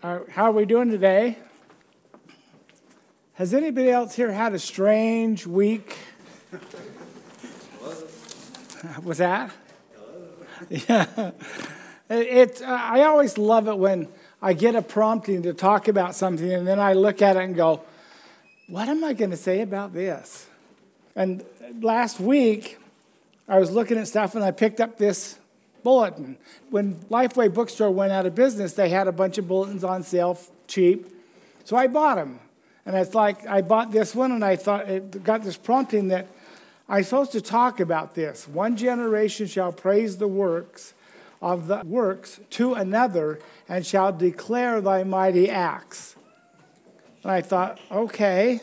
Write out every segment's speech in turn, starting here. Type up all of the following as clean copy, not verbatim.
How are we doing today? Has anybody else here had a strange week? Was that? Yeah. I always love it when I get a prompting to talk about something and then I look at it and go, what am I going to say about this? And last week, I was looking at stuff and I picked up this bulletin. When Lifeway Bookstore went out of business, they had a bunch of bulletins on sale cheap. So I bought them. And it's like I bought this one and I thought it got this prompting that I'm supposed to talk about this. One generation shall praise the works of the works to another and shall declare thy mighty acts. And I thought, okay.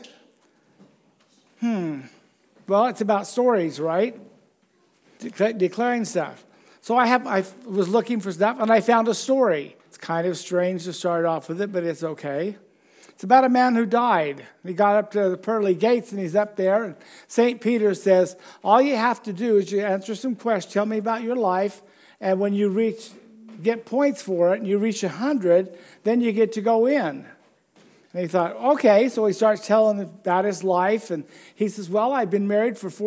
Well, it's about stories, right? Declaring stuff. So I was looking for stuff, and I found a story. It's kind of strange to start off with it, but it's okay. It's about a man who died. He got up to the pearly gates, and he's up there. And St. Peter says, all you have to do is you answer some questions. Tell me about your life. And when you get points for it, and you reach 100, then you get to go in. And he thought, okay, so he starts telling about his life, and he says, well, I was married for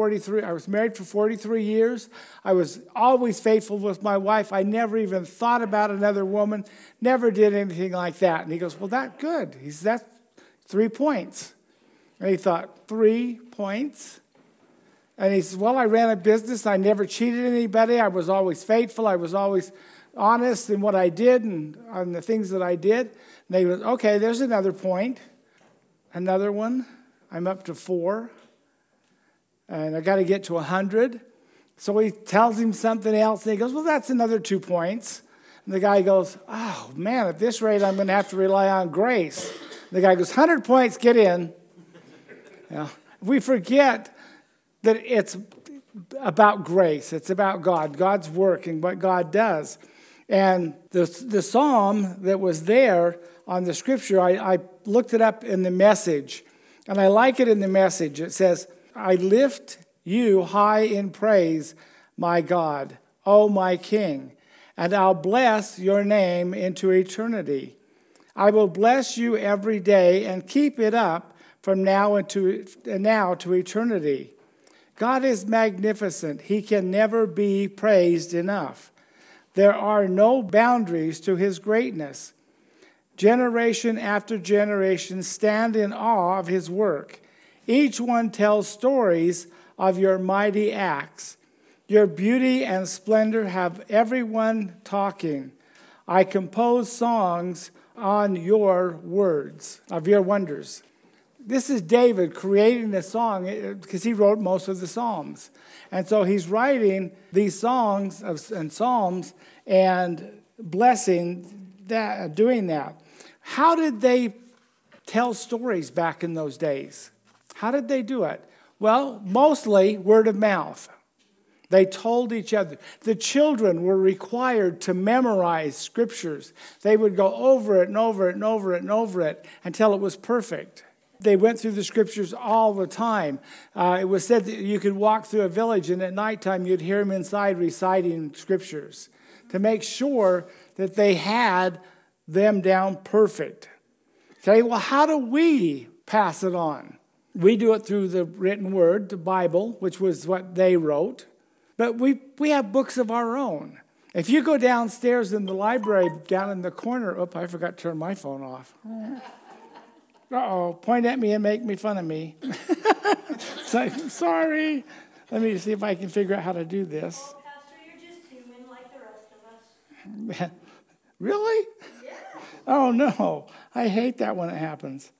43 years. I was always faithful with my wife. I never even thought about another woman, never did anything like that. And he goes, well, that's good. He says, that's 3 points. And he thought, 3 points? And he says, well, I ran a business. I never cheated anybody. I was always faithful. I was always honest in what I did and on the things that I did. And they go, okay, there's another point. Another one. I'm up to 4. And I got to get to 100. So he tells him something else. And he goes, well, that's another 2 points. And the guy goes, oh, man, at this rate, I'm going to have to rely on grace. And the guy goes, 100 points, get in. We forget that it's about grace. It's about God, God's work and what God does. And the psalm that was there on the scripture, I looked it up in the Message. And I like it in the Message. It says, I lift you high in praise, my God, O my King, and I'll bless your name into eternity. I will bless you every day and keep it up from now to eternity. God is magnificent. He can never be praised enough. There are no boundaries to his greatness. Generation after generation stand in awe of his work. Each one tells stories of your mighty acts. Your beauty and splendor have everyone talking. I compose songs on your words, of your wonders. This is David creating a song because he wrote most of the Psalms. And so he's writing these songs and psalms and blessing that, doing that. How did they tell stories back in those days? How did they do it? Well, mostly word of mouth. They told each other. The children were required to memorize scriptures. They would go over it and over it and over it and over it until it was perfect. They went through the scriptures all the time. It was said that you could walk through a village and at nighttime you'd hear them inside reciting scriptures to make sure that they had them down perfect. Okay, well, how do we pass it on? We do it through the written word, the Bible, which was what they wrote. But we have books of our own. If you go downstairs in the library, down in the corner, I forgot to turn my phone off. Point at me and make me fun of me. Sorry. Let me see if I can figure out how to do this. Oh, Pastor, you're just human like the rest of us. Really? Yeah. Oh, no. I hate that when it happens.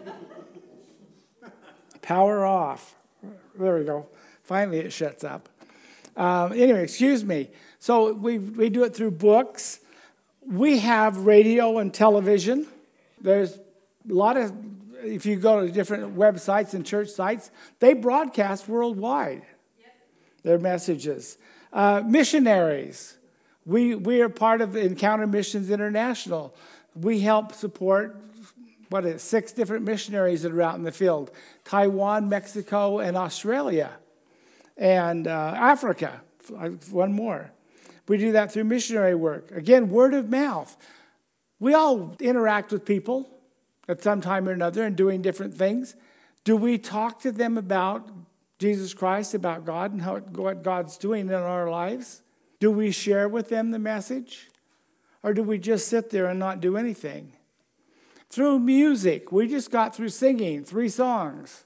Power off. There we go. Finally, it shuts up. Anyway, excuse me. So we do it through books. We have radio and television. There's a lot of, if you go to different websites and church sites, they broadcast worldwide their messages. Missionaries. We are part of Encounter Missions International. We help support, 6 different missionaries that are out in the field. Taiwan, Mexico, and Australia. And Africa, 1 more. We do that through missionary work. Again, word of mouth. We all interact with people at some time or another and doing different things. Do we talk to them about Jesus Christ, about God and what God's doing in our lives? Do we share with them the message? Or do we just sit there and not do anything? Through music, we just got through singing 3 songs.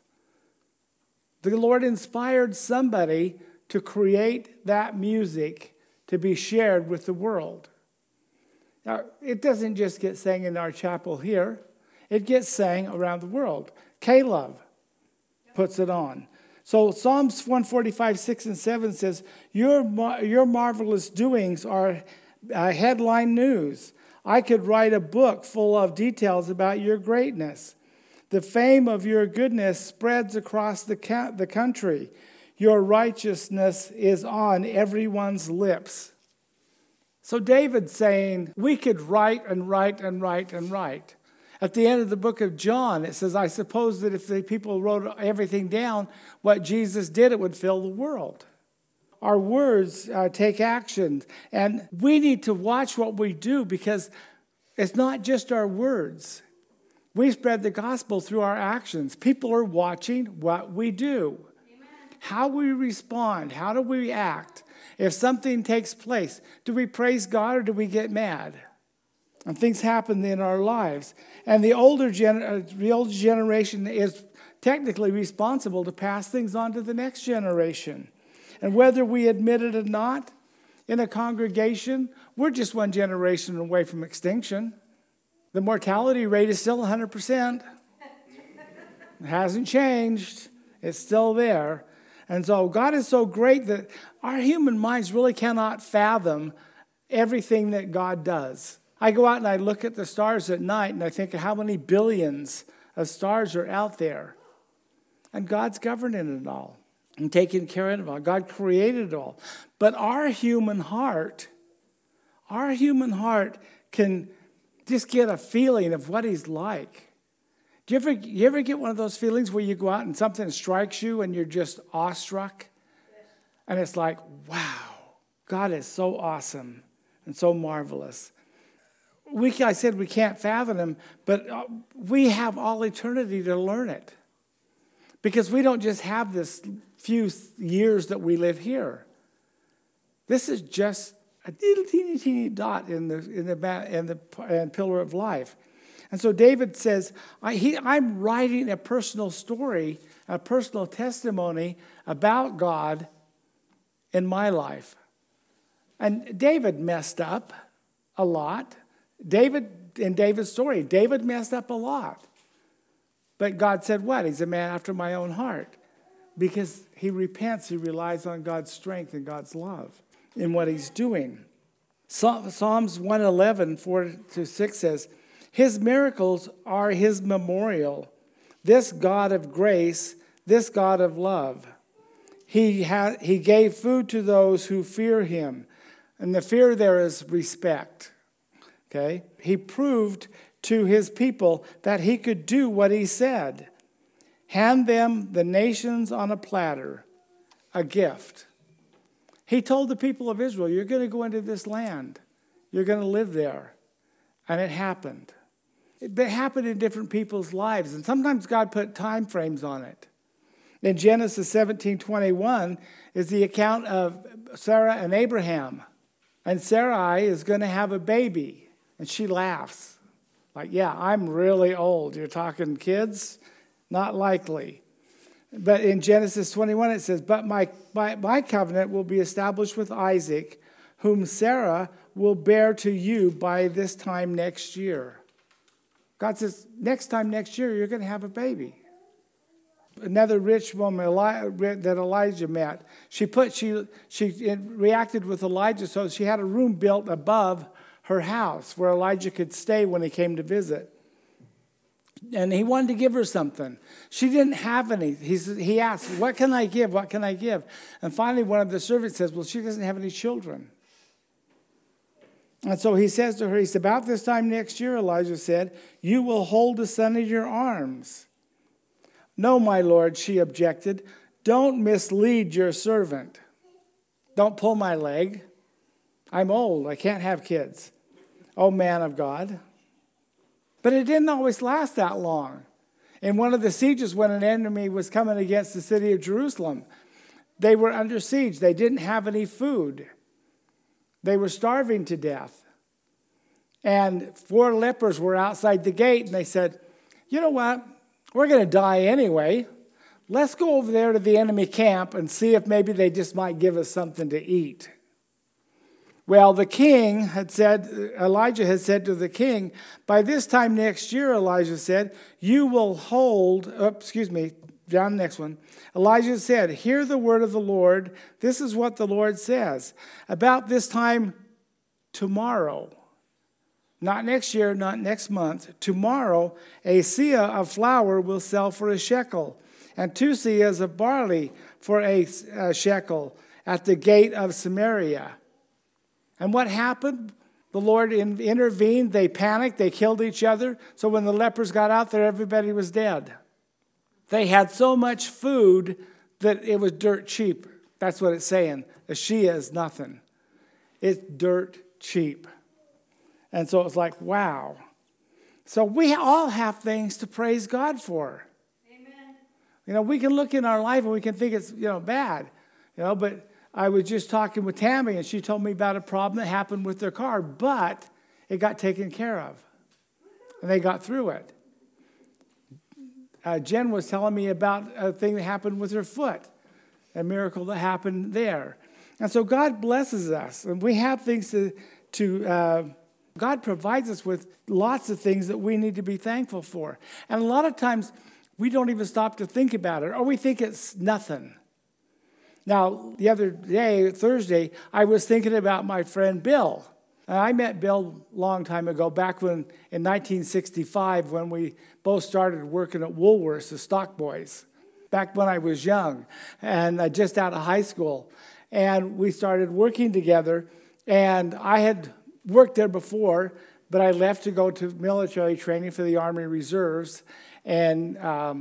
The Lord inspired somebody to create that music to be shared with the world. Now, it doesn't just get sang in our chapel here. It gets sang around the world. Caleb puts it on. So Psalms 145, 6 and 7 says, Your marvelous doings are headline news. I could write a book full of details about your greatness. The fame of your goodness spreads across the country. Your righteousness is on everyone's lips. So David's saying, we could write and write and write and write. At the end of the book of John, it says, I suppose that if the people wrote everything down, what Jesus did, it would fill the world. Our words take action. And we need to watch what we do because it's not just our words. We spread the gospel through our actions. People are watching what we do. Amen. How we respond. How do we act? If something takes place, do we praise God or do we get mad? And things happen in our lives. And the older generation is technically responsible to pass things on to the next generation. And whether we admit it or not, in a congregation, we're just one generation away from extinction. The mortality rate is still 100%. It hasn't changed. It's still there. And so God is so great that our human minds really cannot fathom everything that God does. I go out and I look at the stars at night and I think of how many billions of stars are out there. And God's governing it all and taking care of it all. God created it all. But our human heart can just get a feeling of what he's like. Do you ever get one of those feelings where you go out and something strikes you and you're just awestruck? Yes. And it's like, wow, God is so awesome and so marvelous. I said we can't fathom him, but we have all eternity to learn it. Because we don't just have this few years that we live here. This is just a little teeny dot in the pillar of life. And so David says, I'm writing a personal story, a personal testimony about God in my life. And David messed up a lot. In David's story, David messed up a lot. But God said what? He's a man after my own heart. Because he repents, he relies on God's strength and God's love in what he's doing. Psalms 111, 4-6 says, His miracles are his memorial. This God of grace, this God of love. He gave food to those who fear him. And the fear there is respect. Okay? He proved to his people that he could do what he said. Hand them the nations on a platter, a gift. He told the people of Israel, you're going to go into this land. You're going to live there. And it happened. It happened in different people's lives. And sometimes God put time frames on it. In Genesis 17:21 is the account of Sarah and Abraham. And Sarai is going to have a baby. And she laughs. Like, yeah, I'm really old. You're talking kids? Not likely. But in Genesis 21 it says, But my covenant will be established with Isaac, whom Sarah will bear to you by this time next year. God says, next time next year, you're going to have a baby. Another rich woman that Elijah met, she reacted with Elijah, so she had a room built above her house where Elijah could stay when he came to visit. And he wanted to give her something. She didn't have any. He asked, what can I give? What can I give? And finally, one of the servants says, well, she doesn't have any children. And so he says to her, he said, about this time next year, Elijah said, you will hold a son in your arms. No, my Lord, she objected. Don't mislead your servant. Don't pull my leg. I'm old. I can't have kids. Oh, man of God. But it didn't always last that long. In one of the sieges, when an enemy was coming against the city of Jerusalem, they were under siege. They didn't have any food. They were starving to death. And 4 lepers were outside the gate, and they said, you know what? We're going to die anyway. Let's go over there to the enemy camp and see if maybe they just might give us something to eat. Well, the king had said, Elijah had said to the king, by this time next year, Elijah said, you will hold, down the next one. Elijah said, hear the word of the Lord. This is what the Lord says. About this time tomorrow, not next year, not next month, tomorrow, a seah of flour will sell for a shekel, and 2 seahs of barley for a shekel at the gate of Samaria. And what happened? The Lord intervened. They panicked. They killed each other. So when the lepers got out there, everybody was dead. They had so much food that it was dirt cheap. That's what it's saying. A seah is nothing. It's dirt cheap. And so it's like, wow. So we all have things to praise God for. Amen. We can look in our life and we can think it's, bad. But I was just talking with Tammy, and she told me about a problem that happened with their car, but it got taken care of, and they got through it. Jen was telling me about a thing that happened with her foot, a miracle that happened there. And so God blesses us, and we have things God provides us with lots of things that we need to be thankful for. And a lot of times, we don't even stop to think about it, or we think it's nothing. Now, the other day, Thursday, I was thinking about my friend Bill. And I met Bill a long time ago, back in 1965, when we both started working at Woolworths as stock boys, back when I was young and just out of high school. And we started working together, and I had worked there before, but I left to go to military training for the Army Reserves in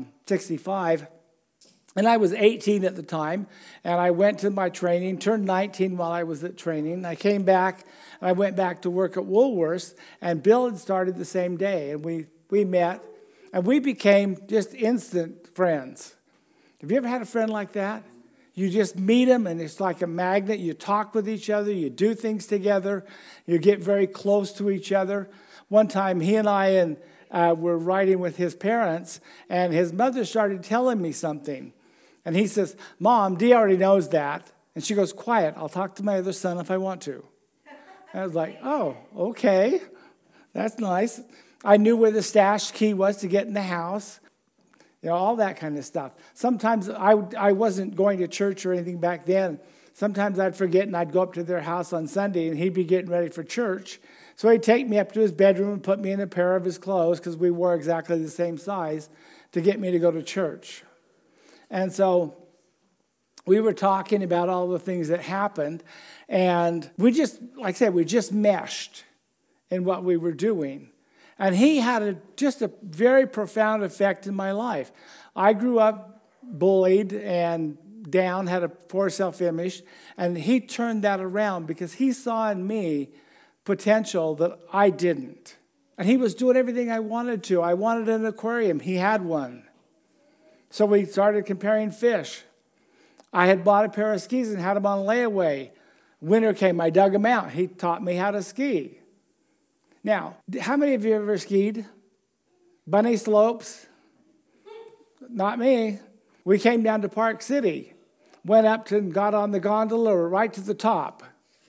65. And I was 18 at the time, and I went to my training, turned 19 while I was at training. I came back, and I went back to work at Woolworths, and Bill had started the same day, and we met, and we became just instant friends. Have you ever had a friend like that? You just meet them, and it's like a magnet. You talk with each other. You do things together. You get very close to each other. One time, he and I were riding with his parents, and his mother started telling me something. And he says, Mom, Dee already knows that. And she goes, quiet, I'll talk to my other son if I want to. And I was like, oh, okay, that's nice. I knew where the stash key was to get in the house. All that kind of stuff. Sometimes I wasn't going to church or anything back then. Sometimes I'd forget, and I'd go up to their house on Sunday, and he'd be getting ready for church. So he'd take me up to his bedroom and put me in a pair of his clothes, because we wore exactly the same size, to get me to go to church. And so we were talking about all the things that happened, and we just meshed in what we were doing. And he had just a very profound effect in my life. I grew up bullied and down, had a poor self-image, and he turned that around because he saw in me potential that I didn't. And he was doing everything I wanted to. I wanted an aquarium. He had one. So we started comparing fish. I had bought a pair of skis and had them on layaway. Winter came, I dug them out. He taught me how to ski. Now, how many of you ever skied? Bunny slopes? Not me. We came down to Park City, went up to and got on the gondola right to the top.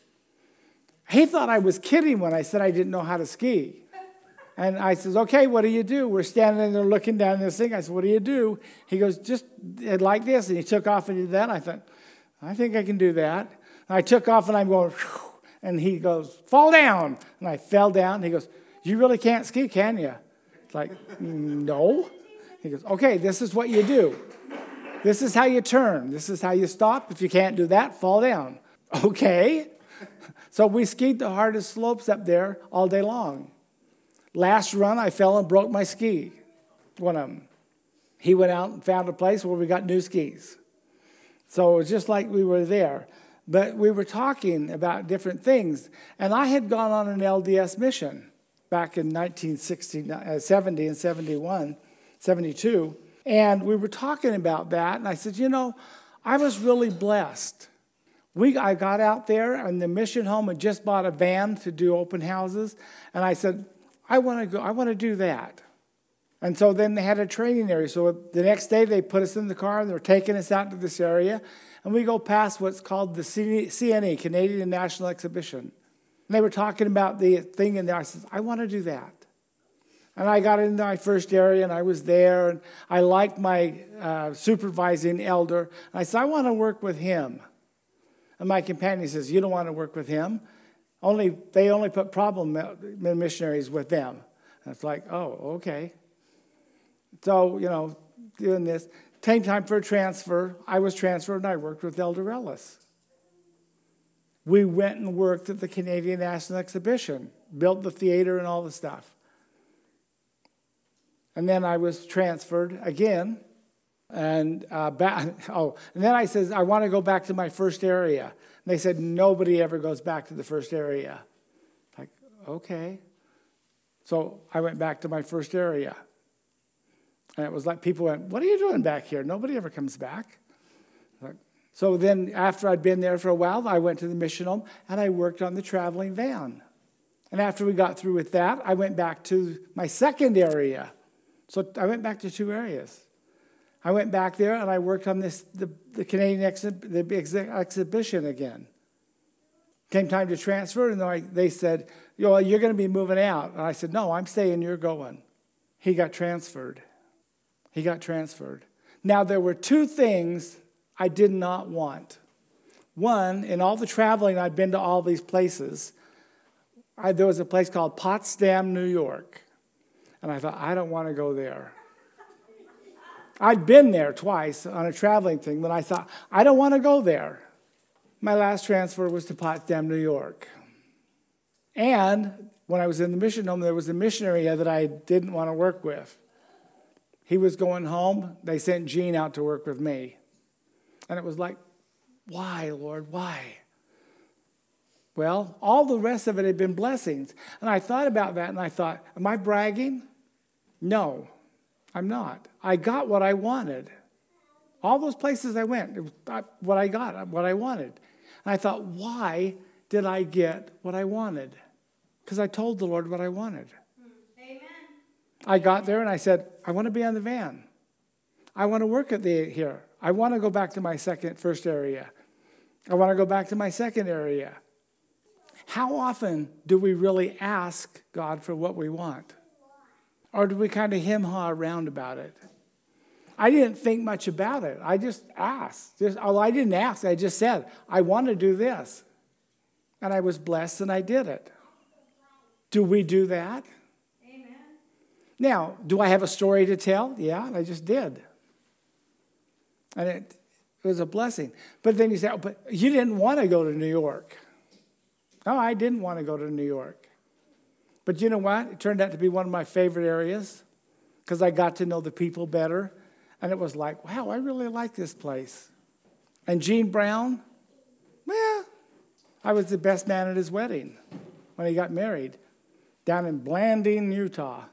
He thought I was kidding when I said I didn't know how to ski. And I says, okay, what do you do? We're standing there looking down this thing. I said, what do you do? He goes, just like this. And he took off and did that. I thought, I think I can do that. And I took off and I'm going, whew, and he goes, fall down. And I fell down. And he goes, you really can't ski, can you? It's like, no. He goes, okay, this is what you do. This is how you turn. This is how you stop. If you can't do that, fall down. Okay. So we skied the hardest slopes up there all day long. Last run, I fell and broke my ski, one of them. He went out and found a place where we got new skis. So it was just like we were there. But we were talking about different things. And I had gone on an LDS mission. back in 1970 and 72. And we were talking about that, and I said, I was really blessed. I got out there, and the mission home had just bought a van to do open houses, and I said, I want to do that. And so then they had a training area. So the next day they put us in the car, and they were taking us out to this area, and we go past what's called the CNE, Canadian National Exhibition. And they were talking about the thing in there. I said, I want to do that. And I got into my first area, and I was there, and I liked my supervising elder. And I said, I want to work with him. And my companion says, you don't want to work with him? They only put problem missionaries with them. And it's like, oh, okay. So, doing this. Came time for a transfer. I was transferred, and I worked with Elder Ellis. We went and worked at the Canadian National Exhibition, built the theater and all the stuff. And then I was transferred again. And then I said, I want to go back to my first area. And they said, nobody ever goes back to the first area. Like, okay. So I went back to my first area. And it was like people went, what are you doing back here? Nobody ever comes back. So then after I'd been there for a while, I went to the mission home, and I worked on the traveling van. And after we got through with that, I went back to my second area. So I went back to 2 areas. I went back there, and I worked on the Canadian exhibition again. Came time to transfer, and they said, you're going to be moving out. And I said, no, I'm staying, you're going. He got transferred. Now, there were 2 things I did not want. One, in all the traveling, I'd been to all these places. There was a place called Potsdam, New York. And I thought, I don't want to go there. I'd been there twice on a traveling thing, but I thought, I don't want to go there. My last transfer was to Potsdam, New York. And when I was in the mission home, there was a missionary that I didn't want to work with. He was going home. They sent Gene out to work with me. And it was like, why, Lord, why? Well, all the rest of it had been blessings. And I thought about that, and I thought, am I bragging? No, I'm not. I got what I wanted. All those places I went, it was what I got, what I wanted. And I thought, why did I get what I wanted? Because I told the Lord what I wanted. Amen. I got there, and I said, I want to be on the van. I want to work here. I want to go back to my first area. I want to go back to my second area. How often do we really ask God for what we want? Or do we kind of hem-haw around about it? I didn't think much about it. I just asked. I didn't ask. I just said, I want to do this. And I was blessed, and I did it. Do we do that? Amen. Now, do I have a story to tell? Yeah, I just did. And it was a blessing. But then you say, but you didn't want to go to New York. No, I didn't want to go to New York. But you know what? It turned out to be one of my favorite areas because I got to know the people better. And it was like, wow, I really like this place. And Gene Brown, well, I was the best man at his wedding when he got married down in Blanding, Utah.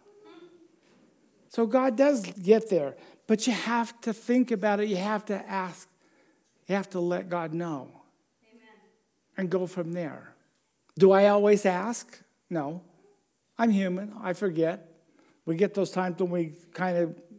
So God does get there. But you have to think about it. You have to ask. You have to let God know. Amen. And go from there. Do I always ask? No. I'm human. I forget. We get those times when we kind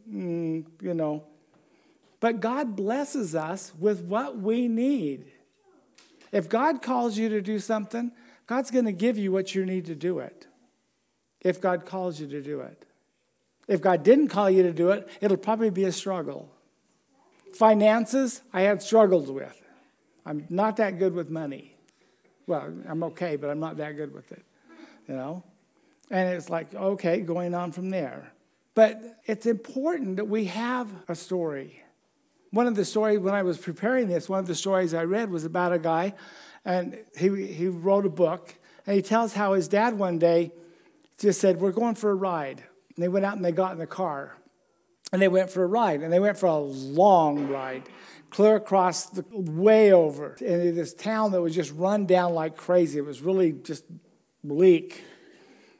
of, But God blesses us with what we need. If God calls you to do something, God's going to give you what you need to do it. If God calls you to do it. If God didn't call you to do it, it'll probably be a struggle. Finances, I had struggled with. I'm not that good with money. Well, I'm okay, but I'm not that good with it, And it's like, okay, going on from there. But it's important that we have a story. One of the stories, when I was preparing this, one of the stories I read was about a guy, and he wrote a book, and he tells how his dad one day just said, we're going for a ride. And they went out and they got in the car. And they went for a ride. And they went for a long ride. Clear across, way over. In this town that was just run down like crazy. It was really just bleak.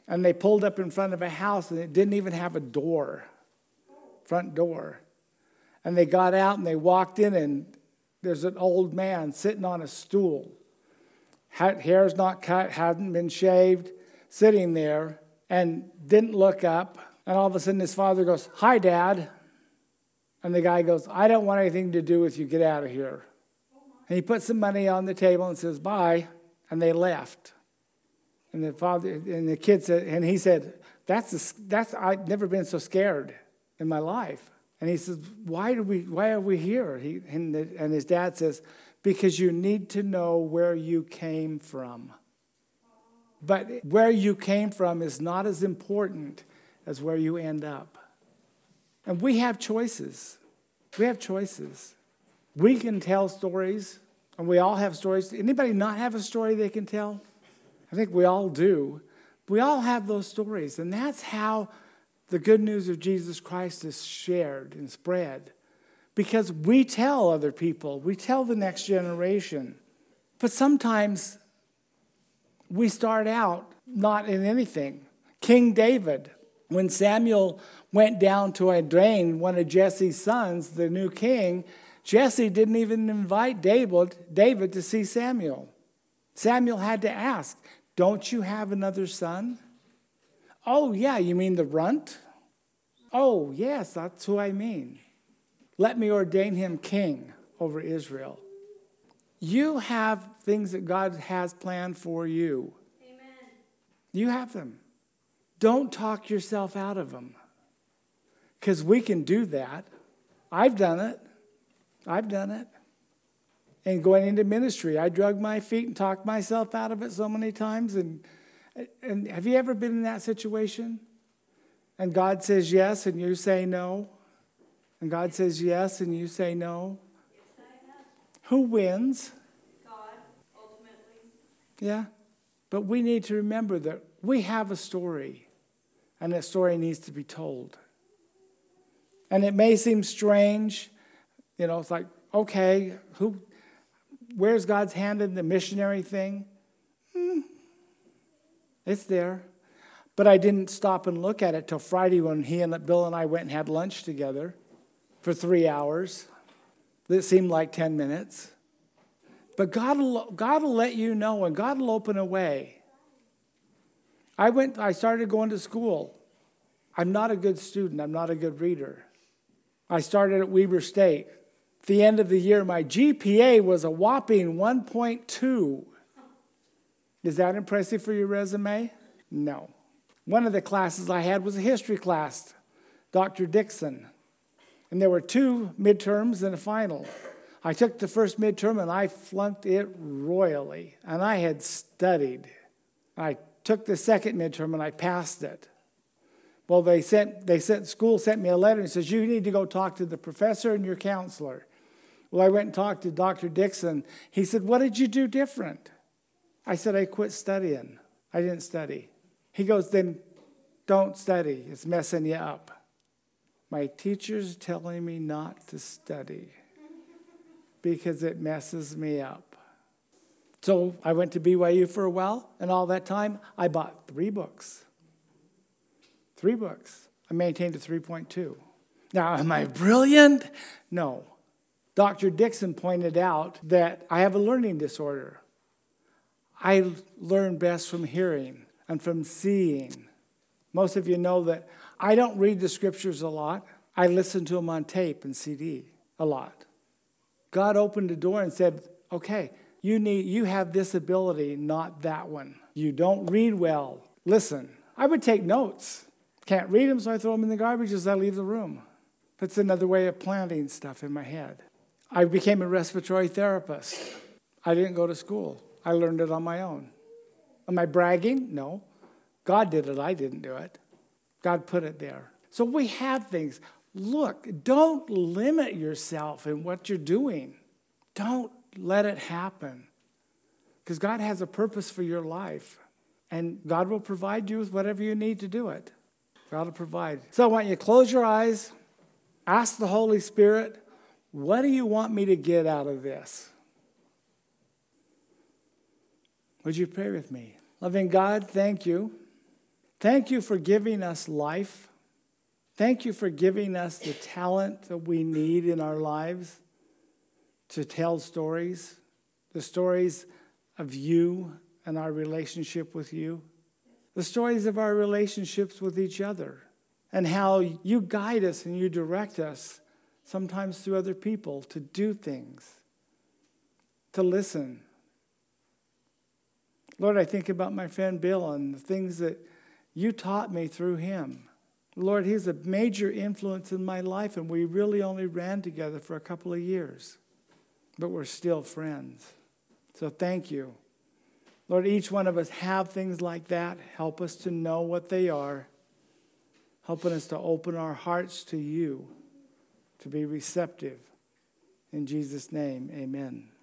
And they pulled up in front of a house, and it didn't even have a front door. And they got out, and they walked in, and there's an old man sitting on a stool. Hair's not cut, hadn't been shaved, sitting there, and didn't look up. And all of a sudden, his father goes, "Hi, Dad." And the guy goes, "I don't want anything to do with you. Get out of here." And he put some money on the table and says, "Bye." And they left. And the father and the kid said, and he said, that's I've never been so scared in my life. And he says, why are we here? And his dad says, because you need to know where you came from. But where you came from is not as important as where you end up. And we have choices. We have choices. We can tell stories, and we all have stories. Anybody not have a story they can tell? I think we all do. We all have those stories, and that's how the good news of Jesus Christ is shared and spread. Because we tell other people, we tell the next generation. But sometimes we start out not in anything. King David, when Samuel went down to ordain one of Jesse's sons, the new king, Jesse didn't even invite David to see Samuel. Samuel had to ask, "Don't you have another son?" "Oh, yeah, you mean the runt?" "Oh, yes, that's who I mean. Let me ordain him king over Israel." You have things that God has planned for you. Amen. You have them. Don't talk yourself out of them. Because we can do that. I've done it. And going into ministry, I drug my feet and talked myself out of it so many times. And have you ever been in that situation? And God says yes, and you say no. And God says yes, and you say no. Yes, I have. Who wins? God, ultimately. Yeah. But we need to remember that we have a story, and that story needs to be told. And it may seem strange. It's like, okay, where's God's hand in the missionary thing? It's there. But I didn't stop and look at it till Friday when Bill and I went and had lunch together for 3 hours. It seemed like 10 minutes. But God will let you know, and God will open a way. I started going to school. I'm not a good student. I'm not a good reader. I started at Weber State. At the end of the year, my GPA was a whopping 1.2. Is that impressive for your resume? No. One of the classes I had was a history class, Dr. Dixon. And there were 2 midterms and a final. I took the first midterm and I flunked it royally. And I had studied. I took the second midterm and I passed it. Well, school sent me a letter and says, you need to go talk to the professor and your counselor. Well, I went and talked to Dr. Dixon. He said, what did you do different? I said, I quit studying. I didn't study. He goes, then don't study. It's messing you up. My teacher's telling me not to study because it messes me up. So I went to BYU for a while, and all that time, I bought 3 books. 3 books. I maintained a 3.2. Now, am I brilliant? No. Dr. Dixon pointed out that I have a learning disorder. I learn best from hearing and from seeing. Most of you know that I don't read the scriptures a lot. I listen to them on tape and CD a lot. God opened the door and said, okay, you have this ability, not that one. You don't read well. Listen, I would take notes. Can't read them, so I throw them in the garbage as I leave the room. That's another way of planting stuff in my head. I became a respiratory therapist. I didn't go to school. I learned it on my own. Am I bragging? No. God did it. I didn't do it. God put it there. So we have things. Look, don't limit yourself in what you're doing. Don't let it happen. Because God has a purpose for your life. And God will provide you with whatever you need to do it. God will provide. So I want you to close your eyes. Ask the Holy Spirit, what do you want me to get out of this? Would you pray with me? Loving God, thank you. Thank you for giving us life. Thank you for giving us the talent that we need in our lives to tell stories, the stories of you and our relationship with you, the stories of our relationships with each other, and how you guide us and you direct us, sometimes through other people, to do things, to listen. Lord, I think about my friend Bill and the things that you taught me through him. Lord, he's a major influence in my life, and we really only ran together for a couple of years, but we're still friends. So thank you. Lord, each one of us have things like that. Help us to know what they are, helping us to open our hearts to you, to be receptive. In Jesus' name, amen.